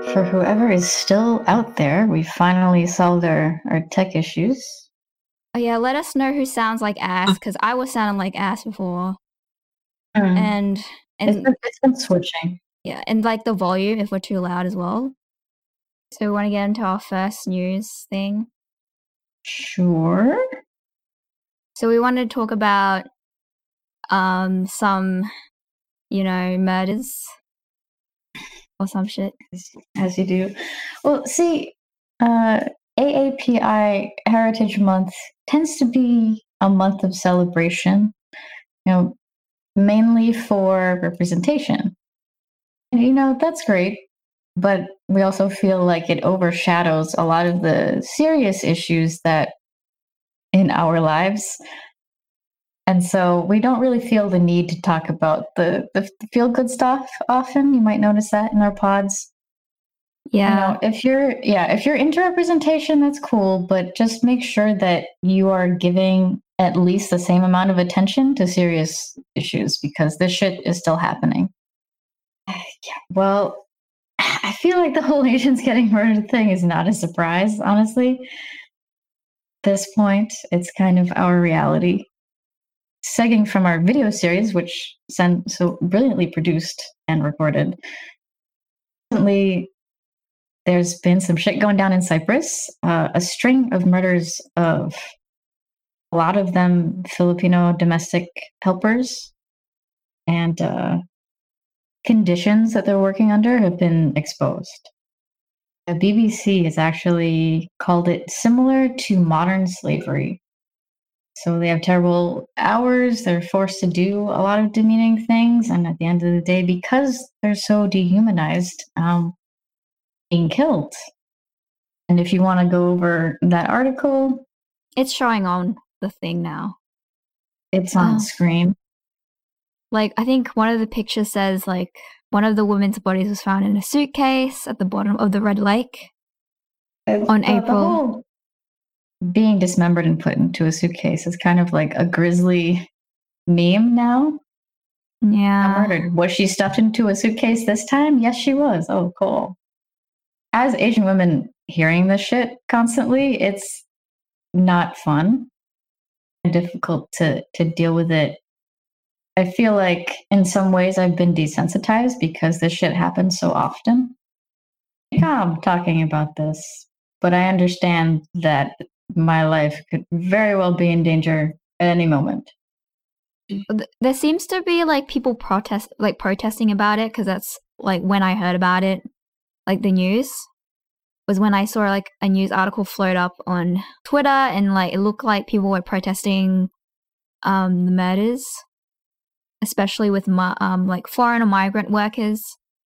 For whoever is still out there, we finally solved our tech issues. Oh yeah, let us know who sounds like ass, because I was sounding like ass before. And It's been switching. yeah, and like the volume if we're too loud as well. So we want to get into our first news thing. Sure. So we wanted to talk about some, murders or some shit. As you do. Well, see, AAPI Heritage Month tends to be a month of celebration, mainly for representation. And, that's great, but we also feel like it overshadows a lot of the serious issues that in our lives. And so we don't really feel the need to talk about the feel good stuff often. You might notice that in our pods. Yeah. If you're into representation, that's cool, but just make sure that you are giving at least the same amount of attention to serious issues because this shit is still happening. Yeah, well, I feel like the whole Asians getting murdered thing is not a surprise, honestly. At this point, it's kind of our reality. Segging from our video series, which Sen so brilliantly produced and recorded, recently there's been some shit going down in Cyprus. A string of murders of a lot of them Filipino domestic helpers, and conditions that they're working under have been exposed. The BBC has actually called it similar to modern slavery. So they have terrible hours. They're forced to do a lot of demeaning things. And at the end of the day, because they're so dehumanized, being killed. And if you want to go over that article, it's showing on the thing now. It's on screen. Like, I think one of the pictures says, like, one of the women's bodies was found in a suitcase at the bottom of the Red Lake on April. Being dismembered and put into a suitcase is kind of like a grisly meme now. Yeah. Murdered. Was she stuffed into a suitcase this time? Yes, she was. Oh, cool. As Asian women hearing this shit constantly, it's not fun and difficult to deal with it. I feel like in some ways I've been desensitized because this shit happens so often. I'm talking about this, but I understand that my life could very well be in danger at any moment. There seems to be like people protesting about it, because that's like when I heard about it, like the news was when I saw like a news article float up on Twitter, and like it looked like people were protesting the murders, especially with like foreign or migrant workers.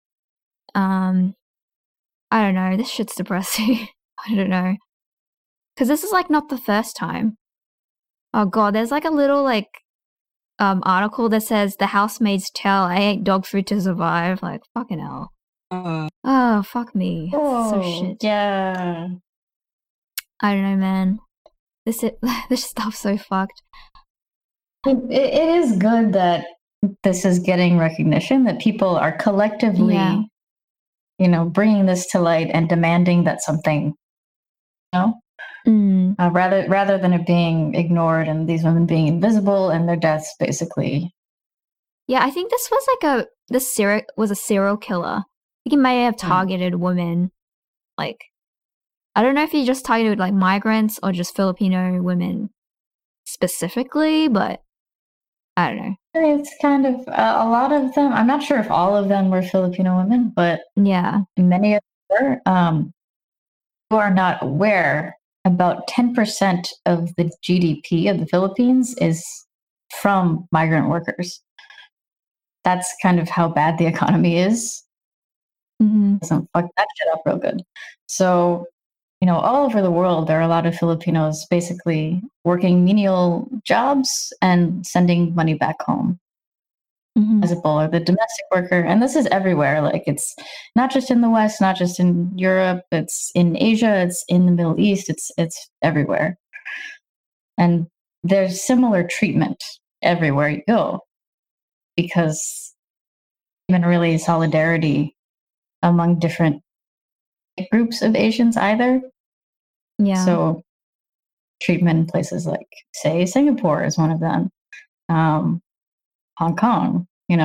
I don't know, this shit's depressing. I don't know, because this is like not the first time. Oh god, there's like a little like article that says the housemaids tell I ate dog food to survive. Like, fucking hell. Oh, fuck me. So shit. Yeah. I don't know, man. This stuff's so fucked. It is good that this is getting recognition, that people are collectively, bringing this to light and demanding that something, rather than it being ignored and these women being invisible and their deaths basically. Yeah, I think this was was a serial killer. I think he may have targeted women. Like, I don't know if he just targeted like migrants or just Filipino women specifically, but I don't know. It's kind of a lot of them. I'm not sure if all of them were Filipino women, but yeah, many of them were. Who are not aware, about 10% of the GDP of the Philippines is from migrant workers. That's kind of how bad the economy is. So fuck that shit up real good. So, all over the world, there are a lot of Filipinos basically working menial jobs and sending money back home as a or the domestic worker. And this is everywhere. Like, it's not just in the West, not just in Europe, it's in Asia, it's in the Middle East, it's everywhere. And there's similar treatment everywhere you go because even really solidarity among different groups of Asians either. Yeah. So treatment in places like, say, Singapore is one of them, Hong Kong,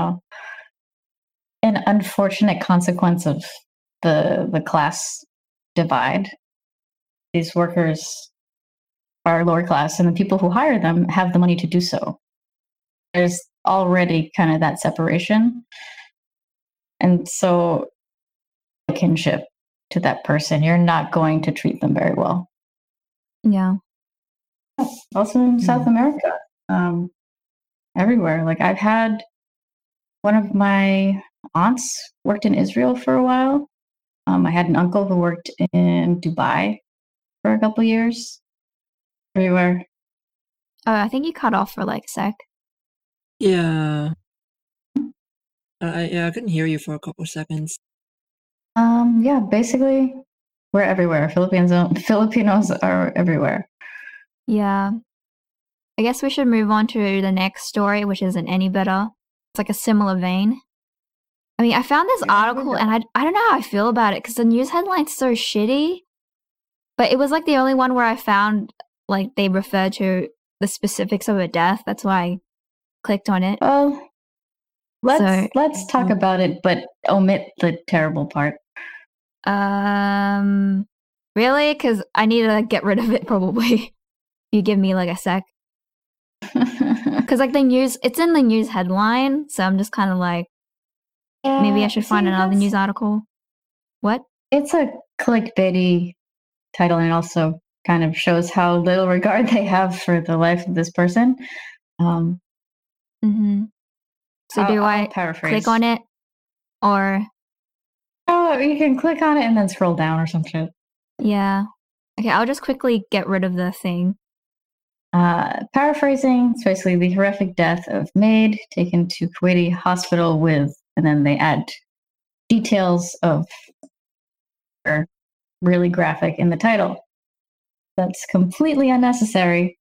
an unfortunate consequence of the class divide. These workers are lower class, and the people who hire them have the money to do so. There's already kind of that separation. And so, kinship to that person, you're not going to treat them very well. Yeah. Also in South America, everywhere. Like, I've had one of my aunts worked in Israel for a while. I had an uncle who worked in Dubai for a couple years. Everywhere. Oh, I think you cut off for like a sec. Yeah. I couldn't hear you for a couple seconds. Yeah, basically, we're everywhere. Filipinos are everywhere. Yeah. I guess we should move on to the next story, which isn't any better. It's like a similar vein. I mean, I found this article and I don't know how I feel about it because the news headline's so shitty. But it was like the only one where I found like they referred to the specifics of a death. That's why I clicked on it. Well, let's talk about it, but omit the terrible part. Really? Because I need to get rid of it probably. You give me like a sec. Because like the news, it's in the news headline, so I'm just kind of like, maybe I should find another news article. What? It's a clickbaity title, and it also kind of shows how little regard they have for the life of this person. So do I click on it, or? Oh, you can click on it and then scroll down or some shit. Yeah. Okay, I'll just quickly get rid of the thing. Paraphrasing, it's basically the horrific death of Maid taken to Kuwaiti hospital with, and then they add details of her, really graphic in the title. That's completely unnecessary.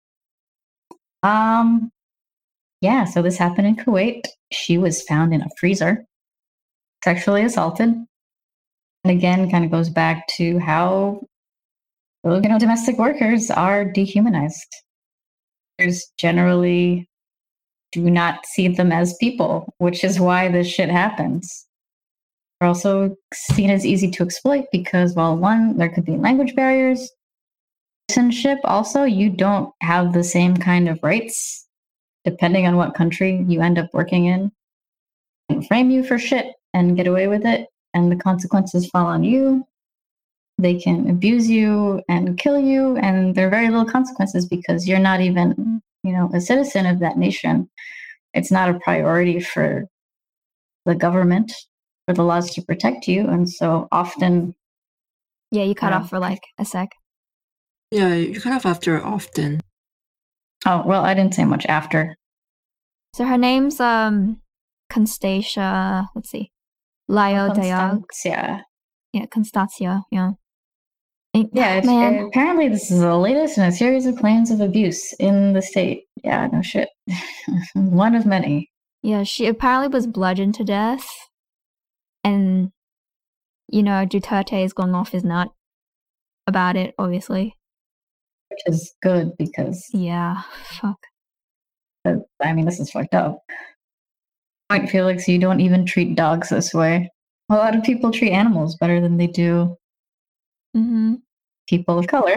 Yeah, so this happened in Kuwait. She was found in a freezer, sexually assaulted. And again, kind of goes back to how Filipino domestic workers are dehumanized. Generally do not see them as people, which is why this shit happens. They're also seen as easy to exploit because, well, one, there could be language barriers. Citizenship, also, you don't have the same kind of rights depending on what country you end up working in. They can frame you for shit and get away with it, and the consequences fall on you. They can abuse you and kill you, and there are very little consequences because you're not even, a citizen of that nation. It's not a priority for the government, for the laws to protect you, and so often... Yeah, you cut off for like a sec. Yeah, you cut off after often. Oh, well, I didn't say much after. So her name's Constacia, let's see. Layo Dayag. Constancia. Yeah, Constancia, yeah. Yeah, apparently this is the latest in a series of claims of abuse in the state. Yeah, no shit. One of many. Yeah, she apparently was bludgeoned to death. And, Duterte is going off his nut about it, obviously. Which is good because... Yeah, fuck. This is fucked up. Point, Felix, you don't even treat dogs this way. A lot of people treat animals better than they do people of color.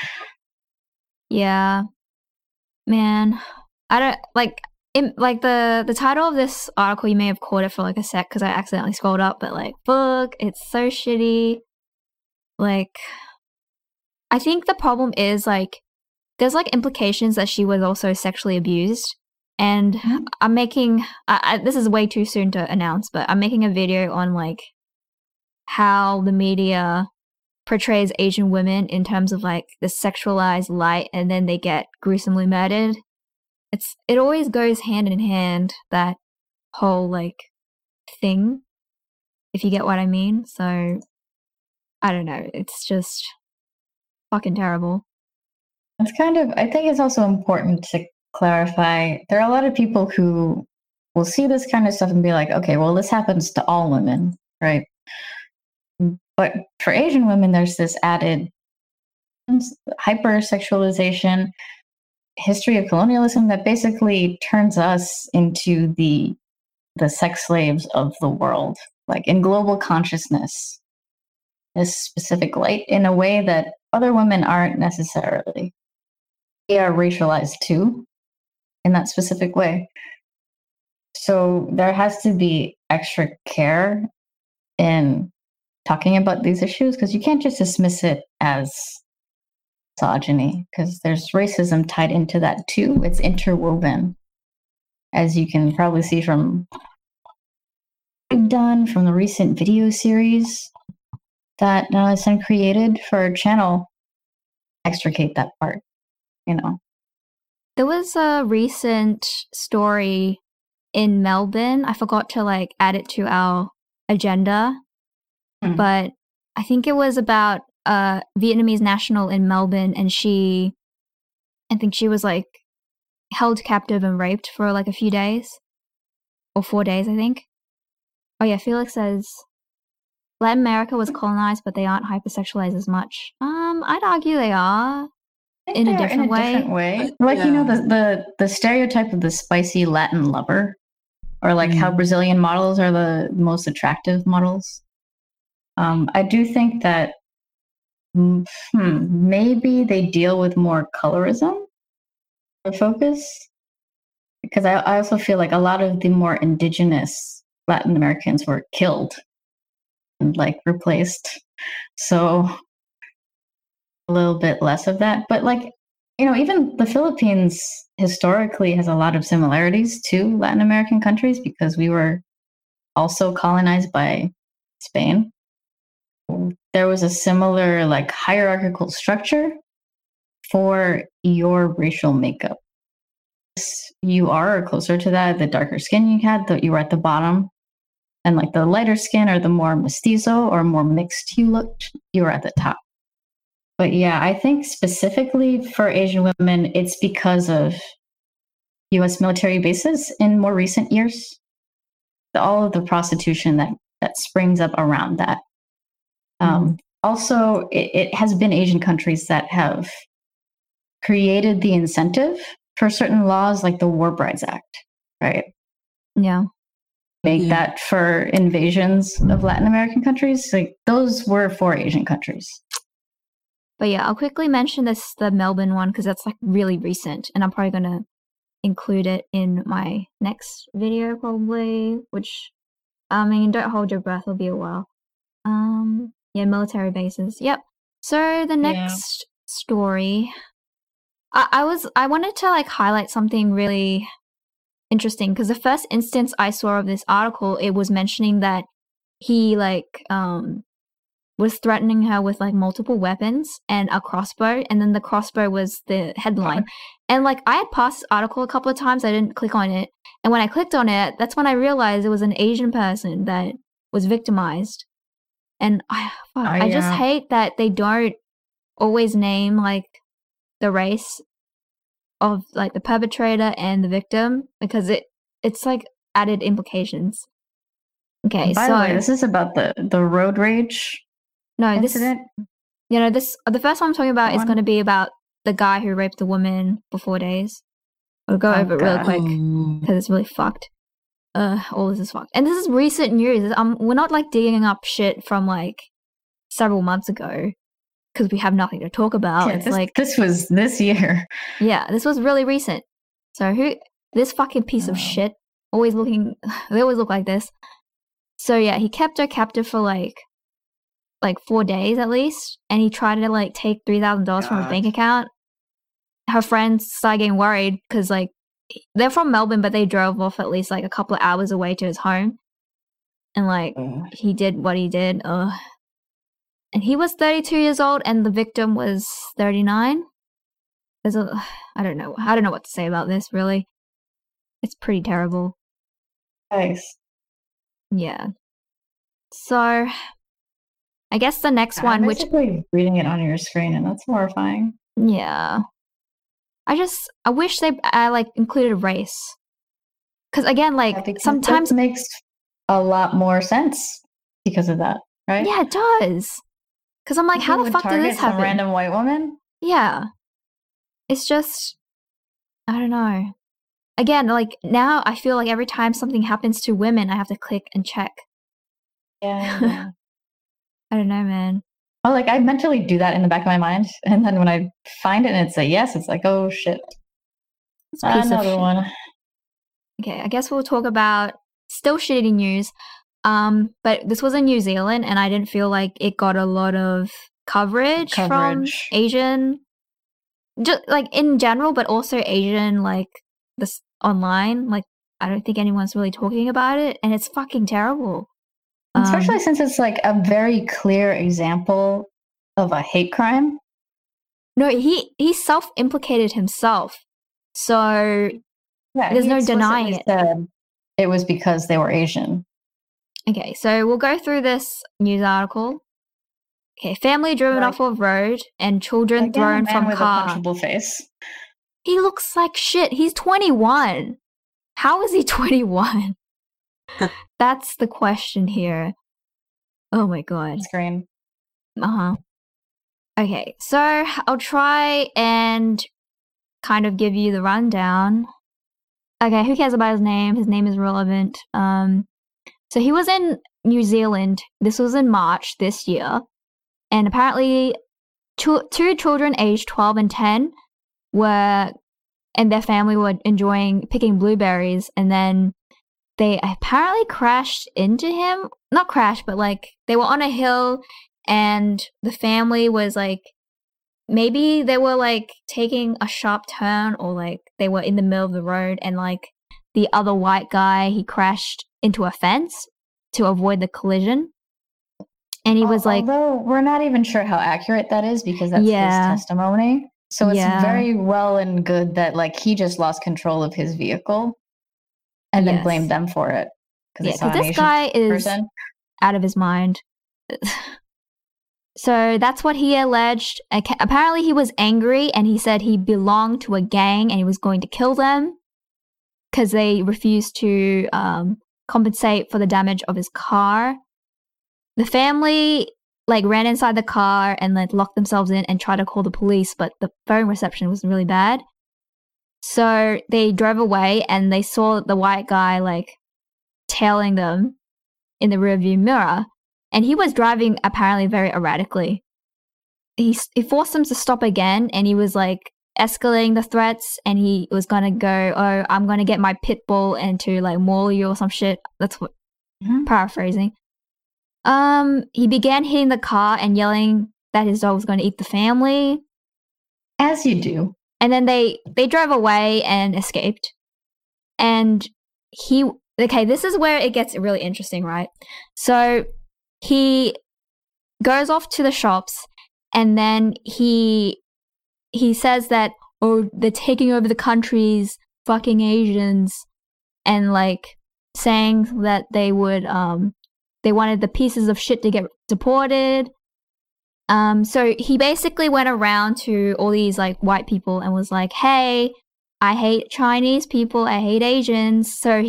Yeah. Man, I don't the title of this article, you may have caught it for like a sec because I accidentally scrolled up, but like, fuck, it's so shitty. Like, I think the problem is like, there's like implications that she was also sexually abused. And I'm making, this is way too soon to announce, but I'm making a video on like how the media portrays Asian women in terms of like the sexualized light, and then they get gruesomely murdered. It always goes hand in hand, that whole like thing, if you get what I mean. So I don't know, it's just fucking terrible. It's I think it's also important to clarify, there are a lot of people who will see this kind of stuff and be like, okay, well, this happens to all women, right? But for Asian women, there's this added hypersexualization, history of colonialism that basically turns us into the sex slaves of the world, like in global consciousness, this specific light in a way that other women aren't necessarily. They are racialized too in that specific way. So there has to be extra care in talking about these issues because you can't just dismiss it as misogyny because there's racism tied into that too. It's interwoven, as you can probably see from we've done from the recent video series that Nanasan created for our channel. Extricate that part, you know. There was a recent story in Melbourne. I forgot to like add it to our agenda, but I think it was about a Vietnamese national in Melbourne, and I think she was like held captive and raped for like a few days or 4 days, I think. Oh yeah, Felix says Latin America was colonized, but they aren't hypersexualized as much. I'd argue they are in a different way. Like, you know, the stereotype of the spicy Latin lover, or like how Brazilian models are the most attractive models. I do think that maybe they deal with more colorism or focus, because I also feel like a lot of the more indigenous Latin Americans were killed and like replaced. So a little bit less of that. But like, you know, even the Philippines historically has a lot of similarities to Latin American countries because we were also colonized by Spain. There was a similar like hierarchical structure for your racial makeup. You are closer to that, the darker skin you had, you were at the bottom. And like the lighter skin or the more mestizo or more mixed you looked, you were at the top. But yeah, I think specifically for Asian women, it's because of US military bases in more recent years. All of the prostitution that springs up around that. Also, it has been Asian countries that have created the incentive for certain laws like the War Brides Act, right? Yeah. Make that for invasions of Latin American countries. Like those were for Asian countries. But yeah, I'll quickly mention the Melbourne one because that's like really recent, and I'm probably gonna include it in my next video probably. Which, I mean, don't hold your breath; it'll be a while. Yeah, military bases. Yep. So the next story, I wanted to like highlight something really interesting because the first instance I saw of this article, it was mentioning that he like was threatening her with like multiple weapons and a crossbow, and then the crossbow was the headline. And like I had passed this article a couple of times, I didn't click on it, and when I clicked on it, that's when I realized it was an Asian person that was victimized. And I just hate that they don't always name like the race of like the perpetrator and the victim because it's like added implications. Okay, by the way, this is about the road rage. No, incident. The first one I'm talking about is going to be about the guy who raped the woman for 4 days. We'll go over it real quick because it's really fucked. All this is fucked, and this is recent news. We're not like digging up shit from like several months ago because we have nothing to talk about. Yeah, this was this year. Yeah, this was really recent. So this fucking piece of shit they always look like this. So yeah, he kept her captive for like 4 days at least, and he tried to like take $3,000 from her bank account. Her friends started getting worried because like they're from Melbourne, but they drove off at least like a couple of hours away to his home, and like he did what he did. And he was 32 years old, and the victim was 39. I don't know what to say about this. Really, it's pretty terrible. Nice. Yeah. So I guess the next one, which reading it on your screen, and that's horrifying. Yeah. I wish they like included race, because again, like sometimes it makes a lot more sense because of that, right? Yeah, it does. Because I'm like, how the fuck did this happen? Some random white woman? Yeah. It's just, I don't know. Again, like now I feel like every time something happens to women, I have to click and check. Yeah. I don't know, man. Oh, like I mentally do that in the back of my mind. And then when I find it and it's a yes, it's like, oh shit. It's a piece of Another shit. one. Okay, I guess we'll talk about still shitty news. But this was in New Zealand and I didn't feel like it got a lot of coverage. From Asian, just like in general, but also Asian, like this online. Like I don't think anyone's really talking about it, and it's fucking terrible. Especially since it's like a very clear example of a hate crime. No, he self-implicated himself, so there's no denying it. It was because they were Asian. Okay, so we'll go through this news article. Okay, family driven off of road and children thrown from car. With a punchable face. He looks like shit. He's 21. How is he 21? That's the question here. Oh my god. Screen. Okay, so I'll try and kind of give you the rundown. Okay, who cares about his name? His name is relevant. So he was in New Zealand. This was in March this year. And apparently two children aged 12 and 10 and their family were enjoying picking blueberries, and then they apparently crashed into him. Not crashed, but like they were on a hill and the family was like, maybe they were like taking a sharp turn, or like they were in the middle of the road and like the other white guy, he crashed into a fence to avoid the collision. And he was like, although we're not even sure how accurate that is because that's his testimony. So it's very well and good that like he just lost control of his vehicle and then blamed them for it. Because this guy is out of his mind. So that's what he alleged. Apparently he was angry and he said he belonged to a gang and he was going to kill them because they refused to compensate for the damage of his car. The family like ran inside the car and like locked themselves in and tried to call the police, but the phone reception was really bad. So they drove away and they saw the white guy like tailing them in the rearview mirror, and he was driving apparently very erratically. He forced them to stop again, and he was like escalating the threats, and he was gonna go, "Oh, I'm gonna get my pit bull and to like maul you or some shit." That's what paraphrasing. He began hitting the car and yelling that his dog was going to eat the family. As you do. And then they drove away and escaped. And this is where it gets really interesting, right? So he goes off to the shops and then he says that, oh, they're taking over the countries, fucking Asians, and like saying that they would, they wanted the pieces of shit to get deported. So he basically went around to all these like white people and was like, hey, I hate Chinese people, I hate Asians. So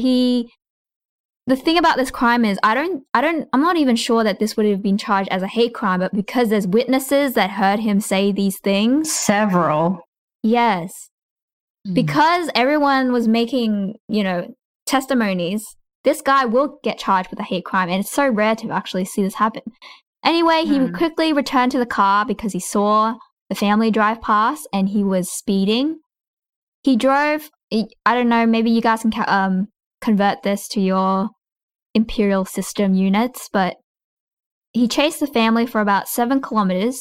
the thing about this crime is I'm not even sure that this would have been charged as a hate crime, but because there's witnesses that heard him say these things. Several. Yes. Because everyone was making, testimonies, this guy will get charged with a hate crime, and it's so rare to actually see this happen. Anyway, he quickly returned to the car because he saw the family drive past and he was speeding. He drove, I don't know, maybe you guys can convert this to your imperial system units, but he chased the family for about 7 kilometers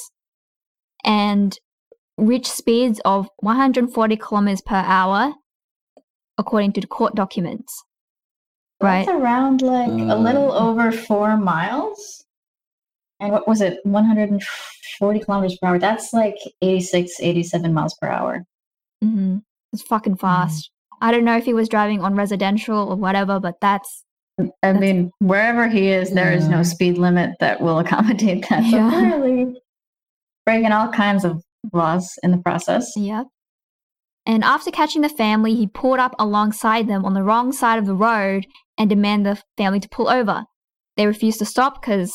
and reached speeds of 140 kilometers per hour, according to the court documents. That's around like a little over 4 miles. And what was it? 140 kilometers per hour. That's like 86, 87 miles per hour. Mm-hmm. It's fucking fast. I don't know if he was driving on residential or whatever, but that's... I mean, wherever he is, there is no speed limit that will accommodate that. So clearly breaking all kinds of laws in the process. Yep. And after catching the family, he pulled up alongside them on the wrong side of the road and demanded the family to pull over. They refused to stop because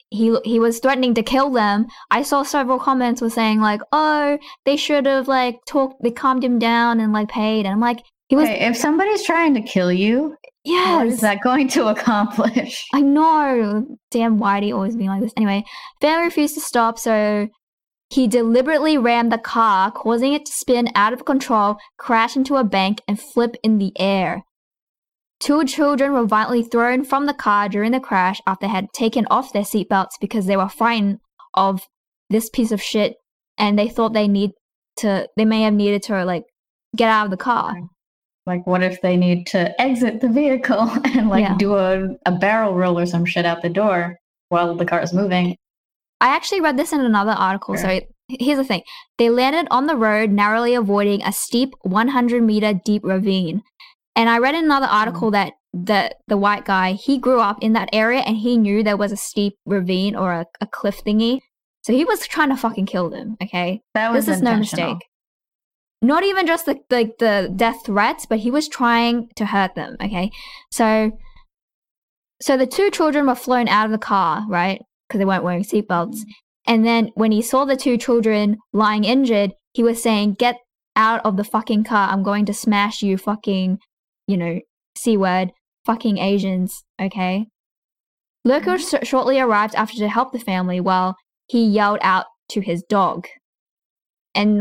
he was threatening to kill them. I saw several comments were saying like, oh, they should have like they calmed him down and like paid. And I'm like, he was. If somebody's trying to kill you, what is that going to accomplish? I know. Damn Whitey always being like this. Anyway, family refused to stop, so he deliberately rammed the car, causing it to spin out of control, crash into a bank, and flip in the air. 2 children were violently thrown from the car during the crash after they had taken off their seatbelts because they were frightened of this piece of shit, and they thought they may have needed to like get out of the car. Like, what if they need to exit the vehicle and do a barrel roll or some shit out the door while the car is moving? I actually read this in another article. Sure. So here's the thing. They landed on the road, narrowly avoiding a steep 100-meter deep ravine. And I read in another article that the white guy, he grew up in that area and he knew there was a steep ravine or a cliff thingy. So he was trying to fucking kill them, okay? This is no mistake. Not even just the death threats, but he was trying to hurt them, okay? So the 2 children were flown out of the car, right? Because they weren't wearing seatbelts. And then when he saw the 2 children lying injured, he was saying, get out of the fucking car. I'm going to smash you fucking, C-word, fucking Asians, okay? Loco shortly arrived after to help the family while he yelled out to his dog. And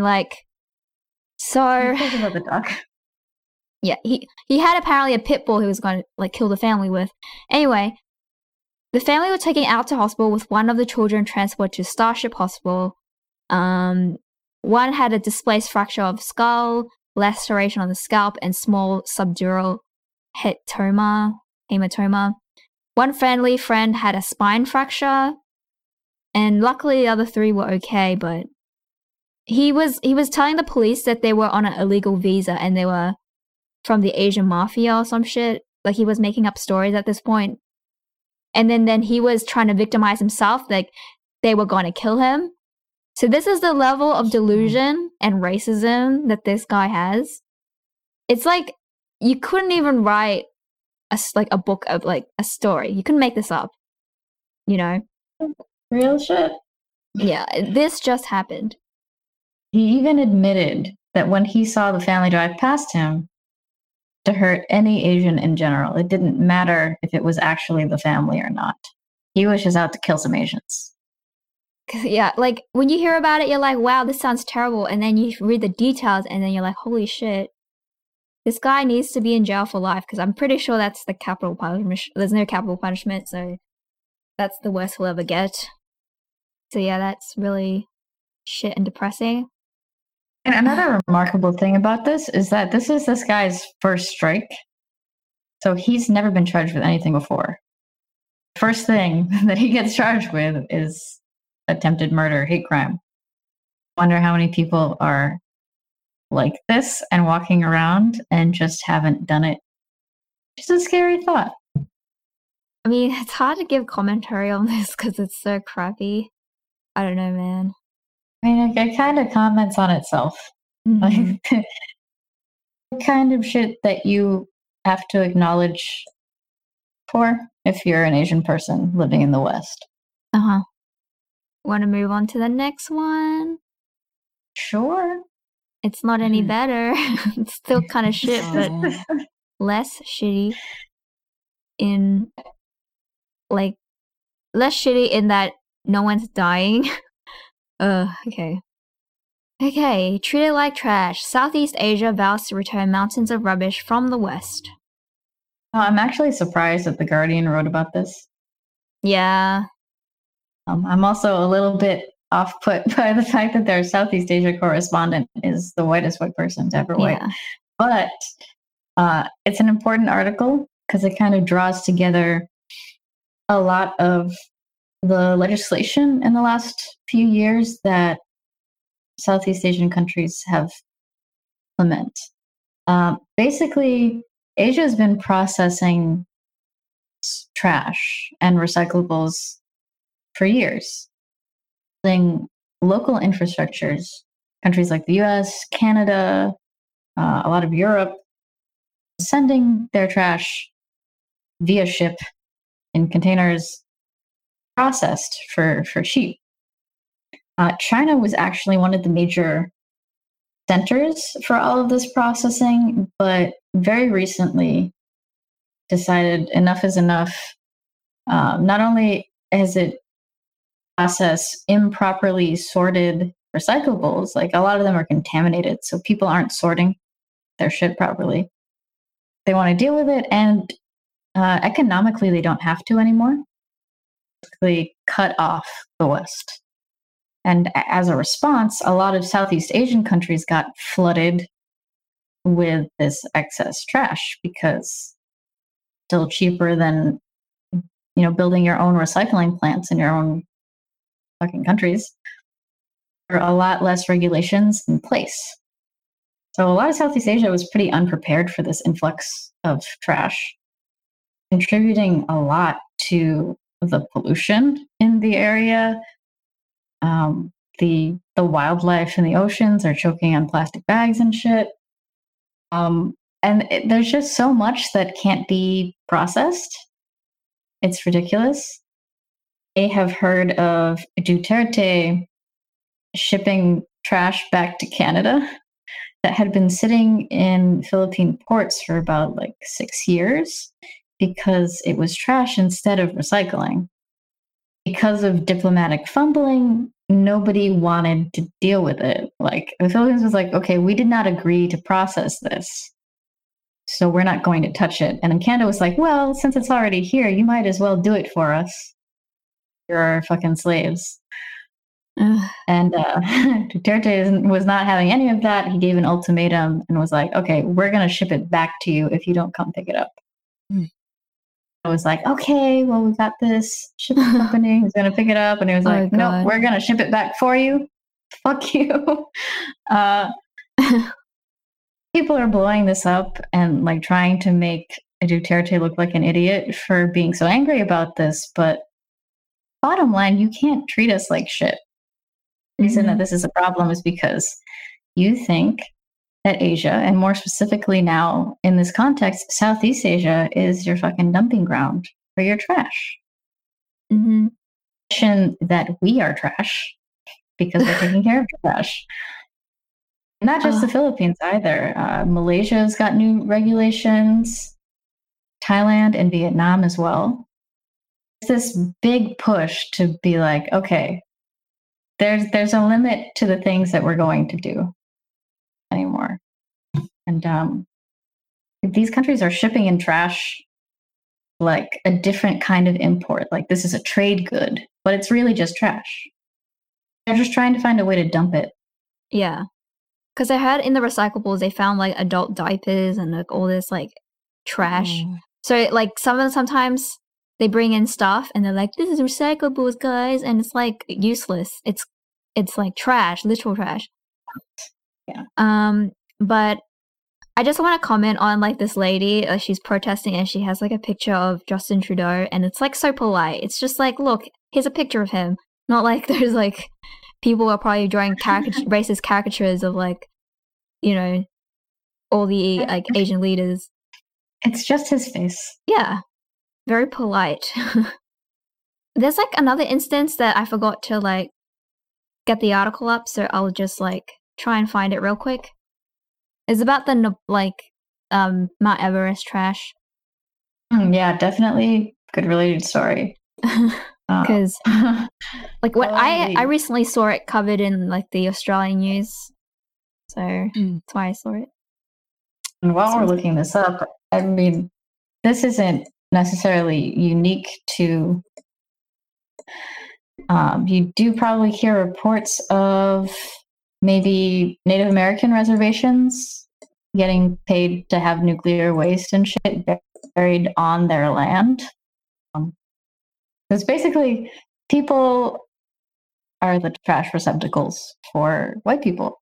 about the dog. Yeah, he had apparently a pit bull he was going to kill the family with. Anyway, the family were taken out to hospital with one of the children transported to Starship Hospital. One had a displaced fracture of skull, laceration on the scalp, and small subdural hematoma. One family friend had a spine fracture, and luckily the other 3 were okay, but he was telling the police that they were on an illegal visa and they were from the Asian mafia or some shit. Like, he was making up stories at this point. And then he was trying to victimize himself, like they were going to kill him. So this is the level of delusion and racism that this guy has. It's like you couldn't even write a book of a story. You couldn't make this up, Real shit. Yeah, this just happened. He even admitted that when he saw the family drive past him to hurt any Asian in general, it didn't matter if it was actually the family or not. He was just out to kill some Asians. Yeah, when you hear about it, you're like, wow, this sounds terrible. And then you read the details and then you're like, holy shit. This guy needs to be in jail for life because I'm pretty sure that's the capital punishment. There's no capital punishment, so that's the worst he'll ever get. So yeah, that's really shit and depressing. And another remarkable thing about this is that this is this guy's first strike. So he's never been charged with anything before. First thing that he gets charged with is attempted murder, hate crime. Wonder how many people are like this and walking around and just haven't done it. Just a scary thought. I mean, it's hard to give commentary on this because it's so crappy. I don't know, man. I mean, it kind of comments on itself. Mm-hmm. The kind of shit that you have to acknowledge for if you're an Asian person living in the West. Uh-huh. Want to move on to the next one? Sure. It's not any better. It's still kind of shit, but less shitty in that no one's dying. Okay. Okay, treated like trash. Southeast Asia vows to return mountains of rubbish from the West. Oh, I'm actually surprised that The Guardian wrote about this. Yeah. I'm also a little bit off-put by the fact that their Southeast Asia correspondent is the whitest white person to ever write. But it's an important article because it kind of draws together a lot of the legislation in the last few years that Southeast Asian countries have implemented. Basically, Asia has been processing trash and recyclables for years, using local infrastructures, countries like the US, Canada, a lot of Europe, sending their trash via ship in containers processed for sheep. China was actually one of the major centers for all of this processing, but very recently decided enough is enough. Not only has it processed improperly sorted recyclables, like a lot of them are contaminated, so people aren't sorting their shit properly. They want to deal with it, and economically, they don't have to anymore. Basically, cut off the West. And as a response, a lot of Southeast Asian countries got flooded with this excess trash because it's still cheaper than building your own recycling plants in your own fucking countries. There are a lot less regulations in place. So a lot of Southeast Asia was pretty unprepared for this influx of trash, contributing a lot to the pollution in the area. The wildlife in the oceans are choking on plastic bags and shit. There's just so much that can't be processed. It's ridiculous. I have heard of Duterte shipping trash back to Canada that had been sitting in Philippine ports for about 6 years because it was trash instead of recycling. Because of diplomatic fumbling, nobody wanted to deal with it. The Philippines was like, okay, we did not agree to process this, so we're not going to touch it. And then Canada was like, well, since it's already here, you might as well do it for us. You're our fucking slaves. And Duterte was not having any of that. He gave an ultimatum and was like, okay, we're going to ship it back to you if you don't come pick it up. I was like, okay, well, we got this shipping company who's going to pick it up. And he was like, no, we're going to ship it back for you. Fuck you. People are blowing this up and trying to make Duterte look like an idiot for being so angry about this. But bottom line, you can't treat us like shit. The reason that this is a problem is because you think that Asia, and more specifically now in this context, Southeast Asia is your fucking dumping ground for your trash. That we are trash because we're taking care of the trash. Not just the Philippines either. Malaysia's got new regulations, Thailand and Vietnam as well. This big push to be like, okay, there's a limit to the things that we're going to do anymore. And these countries are shipping in trash like a different kind of import. Like this is a trade good, but it's really just trash. They're just trying to find a way to dump it. Yeah. Because I heard in the recyclables, they found adult diapers and all this trash. So sometimes they bring in stuff and they're like, this is recyclables, guys. And it's useless. It's trash, literal trash. Yeah. But I just want to comment on this lady. She's protesting and she has a picture of Justin Trudeau, and it's so polite. It's just look, here's a picture of him. Not there's people are probably drawing racist caricatures of all the Asian leaders. It's just his face. Yeah, very polite. There's another instance that I forgot to get the article up, so I'll just try and find it real quick. It's about the Mount Everest trash. Yeah, definitely good related story. Because when I recently saw it covered in the Australian news, so that's why I saw it. And while we're looking this up, I mean, this isn't necessarily unique to. You do probably hear reports of maybe Native American reservations getting paid to have nuclear waste and shit buried on their land. Because basically, people are the trash receptacles for white people.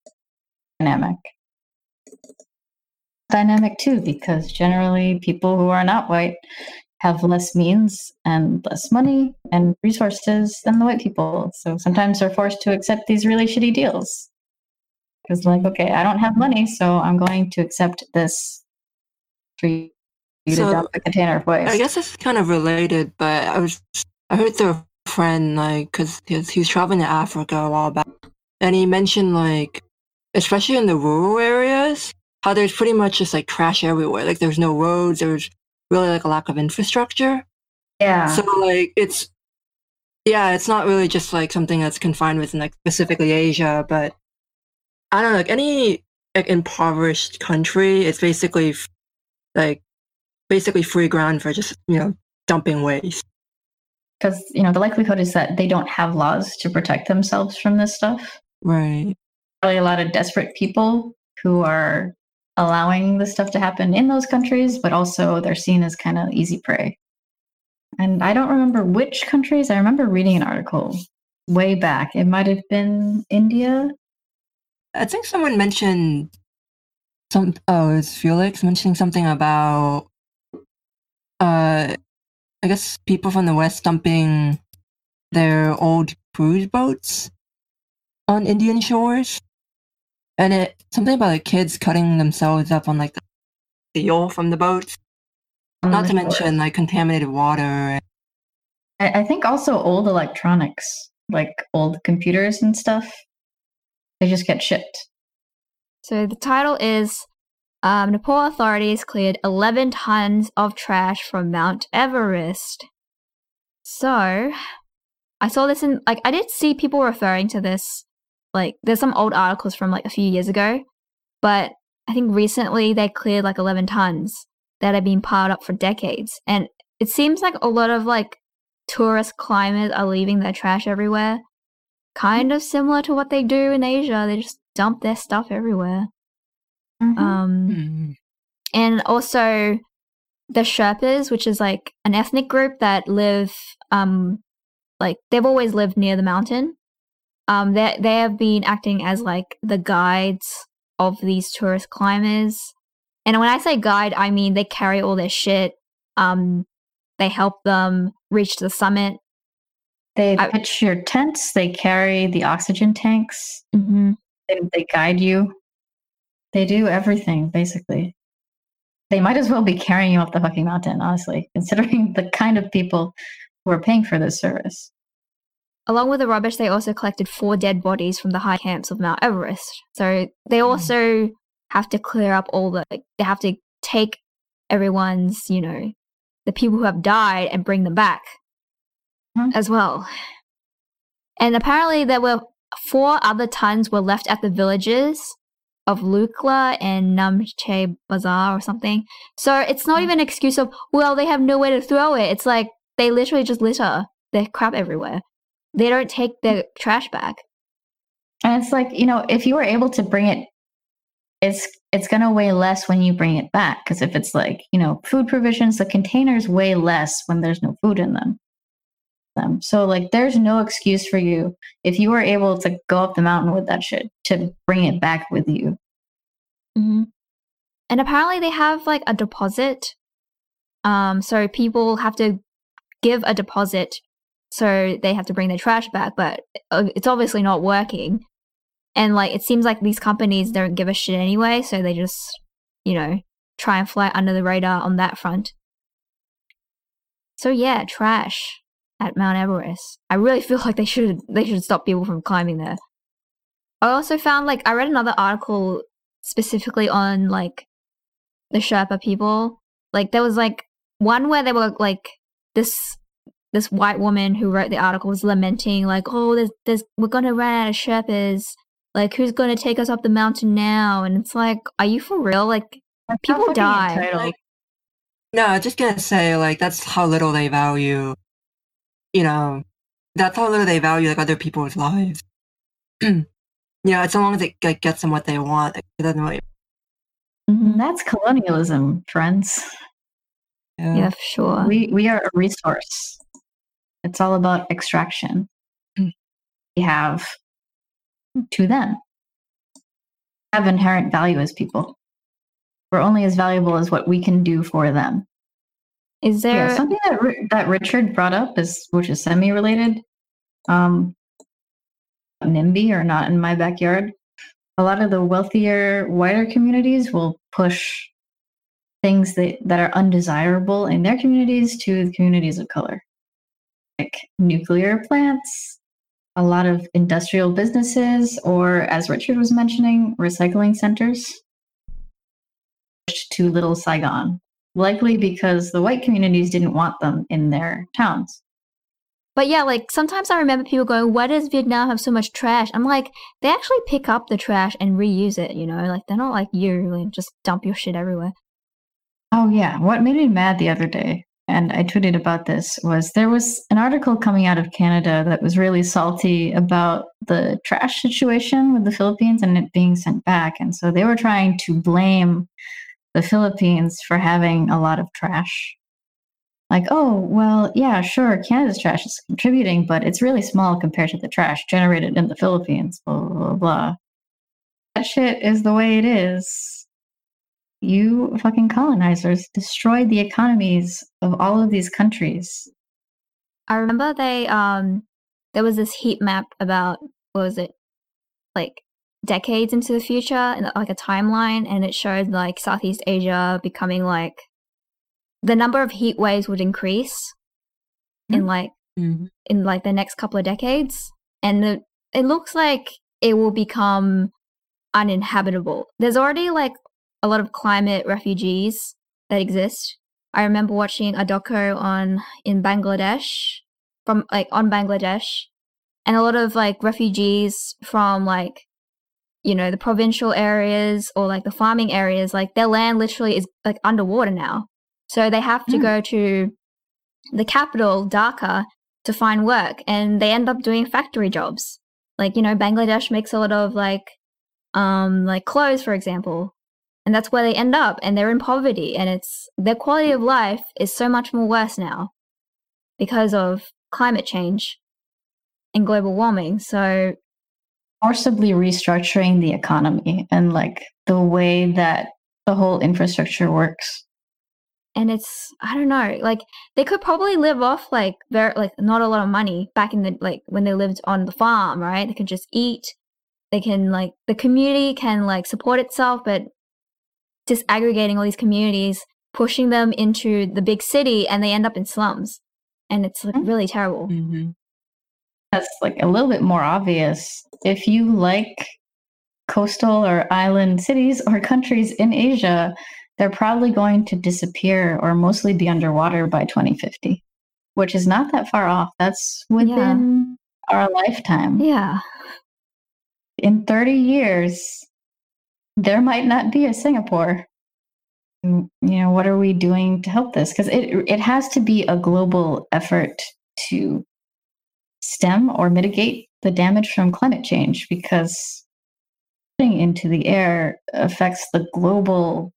Dynamic too, because generally people who are not white have less means and less money and resources than the white people. So sometimes they're forced to accept these really shitty deals. Because okay, I don't have money, so I'm going to accept this for you to dump a container of waste. I guess it's kind of related, but I was I heard through a friend, like, because he was traveling to Africa a while back, and he mentioned, like, especially in the rural areas, how there's pretty much just like trash everywhere. Like, there's no roads, there's really like a lack of infrastructure. Yeah. So, like, it's not really just like something that's confined within like specifically Asia, but I don't know, like any like impoverished country, it's basically free ground for just dumping waste. Because the likelihood is that they don't have laws to protect themselves from this stuff. Right. Probably a lot of desperate people who are allowing this stuff to happen in those countries, but also they're seen as kind of easy prey. And I don't remember which countries. I remember reading an article way back. It might have been India. I think someone mentioned it's Felix mentioning something about I guess people from the West dumping their old cruise boats on Indian shores. And something about like kids cutting themselves up on like the steel from the boats. Not to mention like contaminated water. I think also old electronics, like old computers and stuff, they just get shipped. So the title is Nepal authorities cleared 11 tons of trash from Mount Everest. So I saw this in, like, I did see people referring to this. Like, there's some old articles from like a few years ago, but I think recently they cleared like 11 tons that had been piled up for decades. And it seems like a lot of like tourist climbers are leaving their trash everywhere. Kind of similar to what they do in Asia. They just dump their stuff everywhere. And also the Sherpas, which is like an ethnic group that live, like they've always lived near the mountain. They have been acting as like the guides of these tourist climbers. And when I say guide, I mean they carry all their shit. They help them reach the summit. They pitch your tents. They carry the oxygen tanks. Mm-hmm. They guide you. They do everything, basically. They might as well be carrying you up the fucking mountain, honestly, considering the kind of people who are paying for this service. Along with the rubbish, they also collected 4 dead bodies from the high camps of Mount Everest. So they also have to clear up they have to take everyone's, the people who have died and bring them back as well. And apparently there were 4 other tons were left at the villages of Lukla and Namche Bazaar or something. So it's not even an excuse of, well, they have nowhere to throw it. It's like they literally just litter their crap everywhere. They don't take their trash back. And it's like, if you were able to bring it, it's going to weigh less when you bring it back. Because if it's like, food provisions, the containers weigh less when there's no food in them. So like there's no excuse for you if you were able to go up the mountain with that shit to bring it back with you. Mm-hmm. And apparently they have like a deposit. So people have to give a deposit, so they have to bring their trash back, but it's obviously not working. And like it seems like these companies don't give a shit anyway, so they just, try and fly under the radar on that front. So yeah, trash at Mount Everest. I really feel like they should stop people from climbing there. I also found I read another article specifically on like the Sherpa people. Like there was like one where they were like this white woman who wrote the article was lamenting like, oh, we're gonna run out of Sherpas. Like who's gonna take us up the mountain now? And it's like, are you for real? Like people die. Like, no, I'm just gonna say like that's how little they value. That's how little they value like other people's lives. As long as it gets them what they want, it doesn't really. That's colonialism, friends. Yeah, for sure. We are a resource. It's all about extraction. We have to them. Have inherent value as people. We're only as valuable as what we can do for them. Is there something that Richard brought up which is semi-related? NIMBY or Not in My Backyard. A lot of the wealthier, whiter communities will push things that are undesirable in their communities to the communities of color. like nuclear plants, a lot of industrial businesses, or as Richard was mentioning, recycling centers to Little Saigon, likely because the white communities didn't want them in their towns. But yeah, like sometimes I remember people going, "Why does Vietnam have so much trash?" I'm like, they actually pick up the trash and reuse it, you know? Like they're not like you, like, just dump your shit everywhere. Oh, yeah. What made me mad the other day, and I tweeted about this, was there was an article coming out of Canada that was really salty about the trash situation with the Philippines and it being sent back. And so they were trying to blame the Philippines for having a lot of trash. Like, oh, well, yeah, sure, Canada's trash is contributing, but it's really small compared to the trash generated in the Philippines, blah, blah, blah, blah. That shit is the way it is. You fucking colonizers destroyed the economies of all of these countries. I remember there was this heat map about, what was it, like decades into the future, and like a timeline, and it showed like Southeast Asia becoming like the number of heat waves would increase in like in like the next couple of decades, and it looks like it will become uninhabitable. There's already like a lot of climate refugees that exist. I remember watching a doco in Bangladesh on Bangladesh, and a lot of like refugees from like, you know, the provincial areas or like the farming areas, like their land literally is like underwater now. So they have to go to the capital, Dhaka, to find work, and they end up doing factory jobs. Like, you know, Bangladesh makes a lot of like clothes, for example, and that's where they end up, and they're in poverty, and it's their quality of life is so much more worse now because of climate change and global warming. So forcibly restructuring the economy and like the way that the whole infrastructure works. And it's, I don't know, like they could probably live off like not a lot of money back in the like when they lived on the farm, right? They can just eat. They can like the community can like support itself, but just aggregating all these communities, pushing them into the big city, and they end up in slums, and it's like really terrible. That's like a little bit more obvious. If you like coastal or island cities or countries in Asia, they're probably going to disappear or mostly be underwater by 2050, which is not that far off. That's within our lifetime. Yeah. In 30 years, there might not be a Singapore. You know, what are we doing to help this? Because it has to be a global effort to stem or mitigate the damage from climate change, because putting into the air affects the global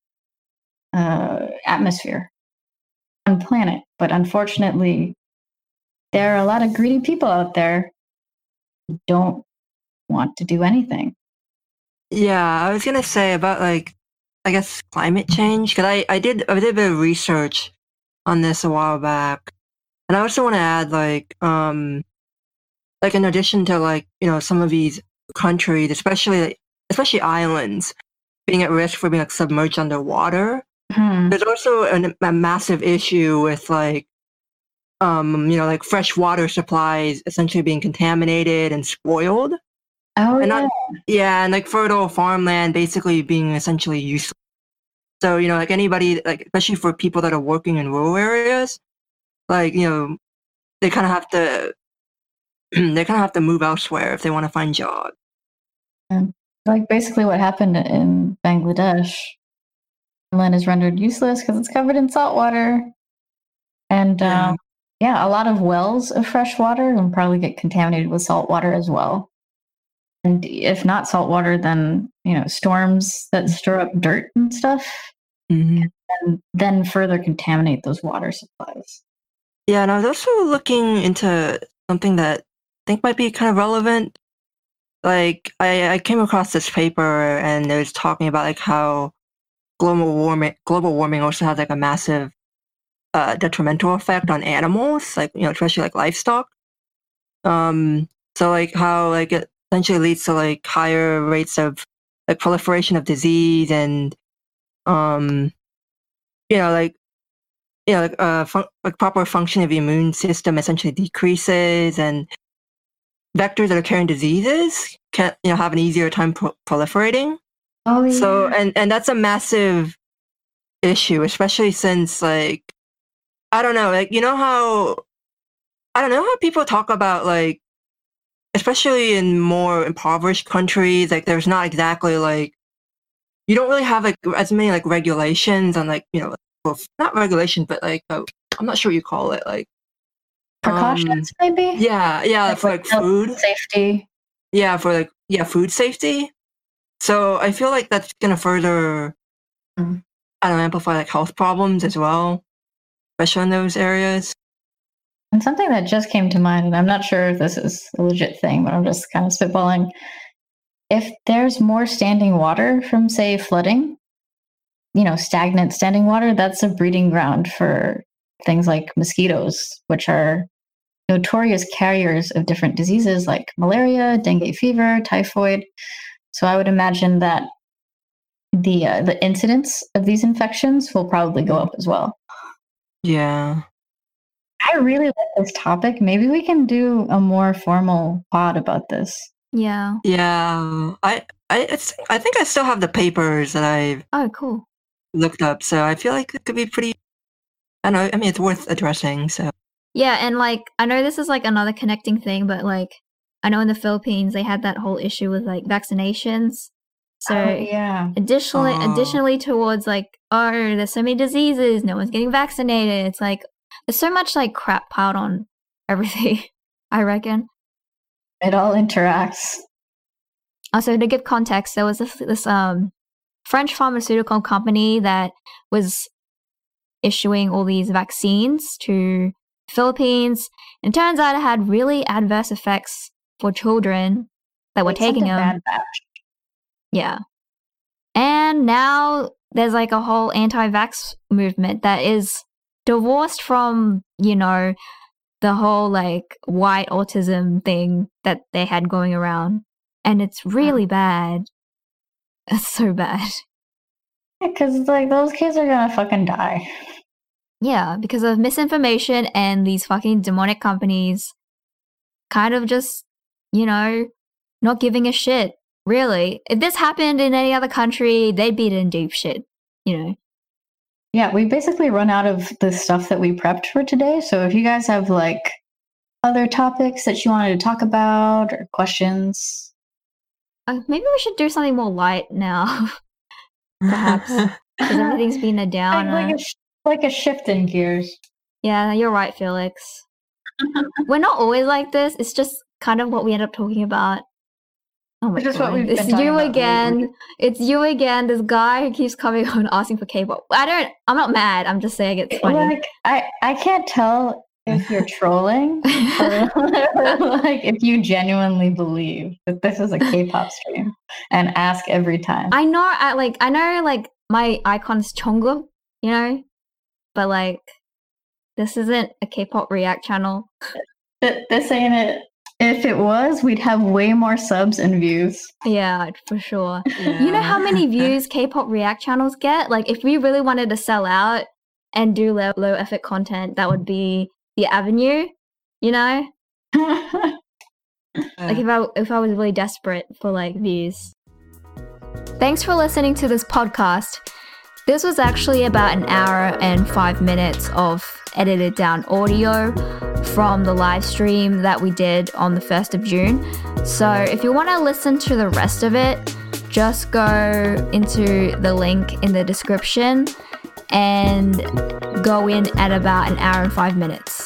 atmosphere on the planet. But unfortunately, there are a lot of greedy people out there who don't want to do anything. Yeah, I was gonna say about like, I guess climate change, because I did a bit of research on this a while back, and I also want to add like in addition to like, you know, some of these countries, especially islands, being at risk for being like submerged underwater. There's also a massive issue with like, you know, like fresh water supplies essentially being contaminated and spoiled. Oh, and and like fertile farmland basically being essentially useless. So, you know, like anybody, like especially for people that are working in rural areas, like, you know, they kind of have to move elsewhere if they want to find jobs. And like basically what happened in Bangladesh. Land is rendered useless because it's covered in salt water. And a lot of wells of fresh water will probably get contaminated with salt water as well. And if not salt water, then, you know, storms that stir up dirt and stuff, and then further contaminate those water supplies. Yeah, and I was also looking into something that I think might be kind of relevant. Like, I came across this paper, and it was talking about like how global warming also has like a massive detrimental effect on animals, like, you know, especially like livestock. So like how like it essentially leads to like higher rates of like proliferation of disease and you know, like like proper function of the immune system essentially decreases, and vectors that are carrying diseases can have an easier time proliferating. Oh yeah. So and that's a massive issue, especially since like I don't know how people talk about like, especially in more impoverished countries, like there's not exactly like you don't really have like as many like regulations on like well, not regulations but like I'm not sure what you call it, like Precautions, maybe. Yeah, for like food safety. Yeah, for like food safety. So I feel like that's gonna further amplify like health problems as well, especially in those areas. And something that just came to mind, and I'm not sure if this is a legit thing, but I'm just kind of spitballing. If there's more standing water from, say, flooding, stagnant standing water, that's a breeding ground for things like mosquitoes, which are notorious carriers of different diseases like malaria, dengue fever, typhoid. So I would imagine that the incidence of these infections will probably go up as well. Yeah. I really like this topic. Maybe we can do a more formal pod about this. Yeah. Yeah. I think I still have the papers that I've cool. looked up, so I feel like it could be pretty. I don't know. I mean, it's worth addressing. So. Yeah, and like I know this is like another connecting thing, but like I know in the Philippines they had that whole issue with like vaccinations. So yeah. Additionally towards like, there's so many diseases, no one's getting vaccinated. It's like there's so much like crap piled on everything, I reckon. It all interacts. Also, to give context, there was this French pharmaceutical company that was issuing all these vaccines to Philippines, and it turns out it had really adverse effects for children that were taking them. Bad batch. Yeah. And now there's like a whole anti-vax movement that is divorced from, the whole like white autism thing that they had going around. And it's really bad. It's so bad. Because like those kids are gonna fucking die. Yeah, because of misinformation and these fucking demonic companies kind of just, not giving a shit. Really, if this happened in any other country, they'd be in deep shit, Yeah, we basically run out of the stuff that we prepped for today. So if you guys have like other topics that you wanted to talk about or questions, maybe we should do something more light now, perhaps, because everything's been a downer. Like a shift in gears. Yeah, you're right, Felix. We're not always like this. It's just kind of what we end up talking about. Oh my god! It's you again. Lately. It's you again. This guy who keeps coming on asking for K-pop. I'm not mad. I'm just saying it's funny. Like I can't tell if you're trolling or like if you genuinely believe that this is a K-pop stream and ask every time. I know. I know. Like my icon's Jungkook, but like this isn't a K-pop react channel. This ain't it. If it was, we'd have way more subs and views. Yeah, for sure. Yeah. You know how many views K-pop react channels get? Like, if we really wanted to sell out and do low effort content, that would be the avenue, Like, if I was really desperate for, like, views. Thanks for listening to this podcast. This was actually about an hour and 5 minutes of edited down audio from the live stream that we did on the 1st of June. So if you want to listen to the rest of it, just go into the link in the description and go in at about an hour and 5 minutes.